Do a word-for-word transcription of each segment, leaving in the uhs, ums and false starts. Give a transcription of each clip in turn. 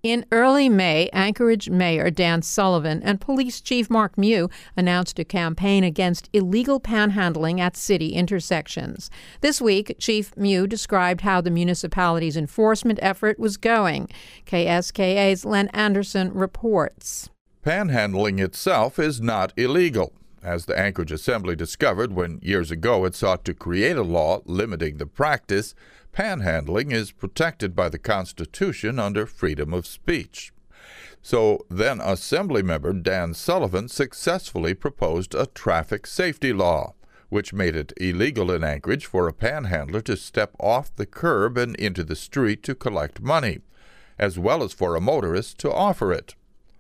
In early May, Anchorage Mayor Dan Sullivan and Police Chief Mark Mew announced a campaign against illegal panhandling at city intersections. This week, Chief Mew described how the municipality's enforcement effort was going. K S K A's Len Anderson reports. Panhandling itself is not illegal, as the Anchorage Assembly discovered when years ago it sought to create a law limiting the practice. Panhandling is protected by the Constitution under freedom of speech. So then Assemblymember Dan Sullivan successfully proposed a traffic safety law, which made it illegal in Anchorage for a panhandler to step off the curb and into the street to collect money, as well as for a motorist to offer it.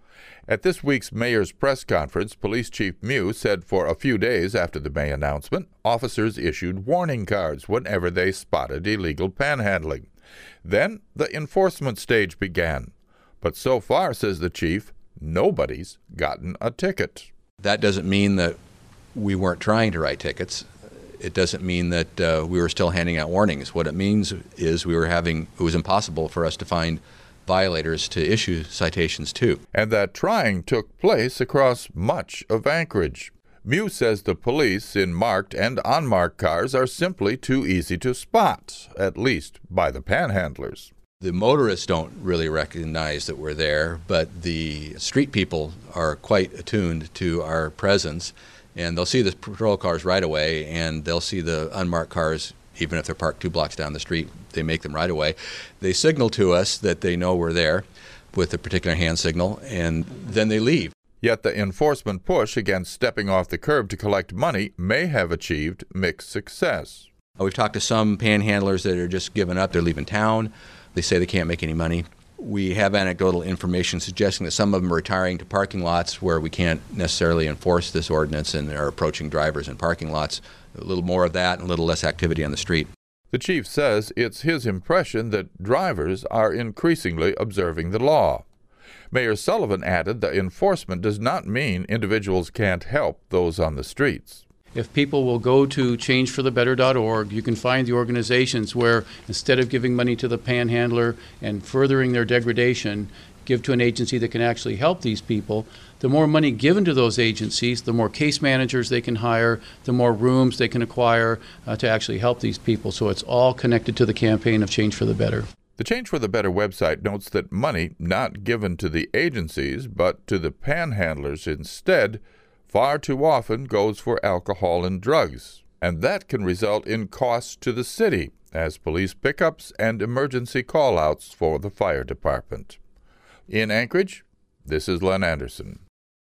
At this week's mayor's press conference, Police Chief Mew said for a few days after the May announcement, officers issued warning cards whenever they spotted illegal panhandling. Then the enforcement stage began. But so far, says the chief, nobody's gotten a ticket. That doesn't mean that we weren't trying to write tickets. It doesn't mean that uh, we were still handing out warnings. What it means is we were having, it was impossible for us to find violators to issue citations to. And that trying took place across much of Anchorage. Mew says the police in marked and unmarked cars are simply too easy to spot, at least by the panhandlers. The motorists don't really recognize that we're there, but the street people are quite attuned to our presence, and they'll see the patrol cars right away, and they'll see the unmarked cars. Even if they're parked two blocks down the street, they make them right away. They signal to us that they know we're there with a particular hand signal, and then they leave. Yet the enforcement push against stepping off the curb to collect money may have achieved mixed success. We've talked to some panhandlers that are just giving up. They're leaving town. They say they can't make any money. We have anecdotal information suggesting that some of them are retiring to parking lots where we can't necessarily enforce this ordinance and are approaching drivers in parking lots. A little more of that and a little less activity on the street. The chief says it's his impression that drivers are increasingly observing the law. Mayor Sullivan added the enforcement does not mean individuals can't help those on the streets. If people will go to change for the better dot org, you can find the organizations where instead of giving money to the panhandler and furthering their degradation, give to an agency that can actually help these people. The more money given to those agencies, the more case managers they can hire, the more rooms they can acquire uh, to actually help these people. So it's all connected to the campaign of Change for the Better. The Change for the Better website notes that money not given to the agencies but to the panhandlers instead far too often goes for alcohol and drugs. And that can result in costs to the city as police pickups and emergency call-outs for the fire department. In Anchorage, this is Len Anderson.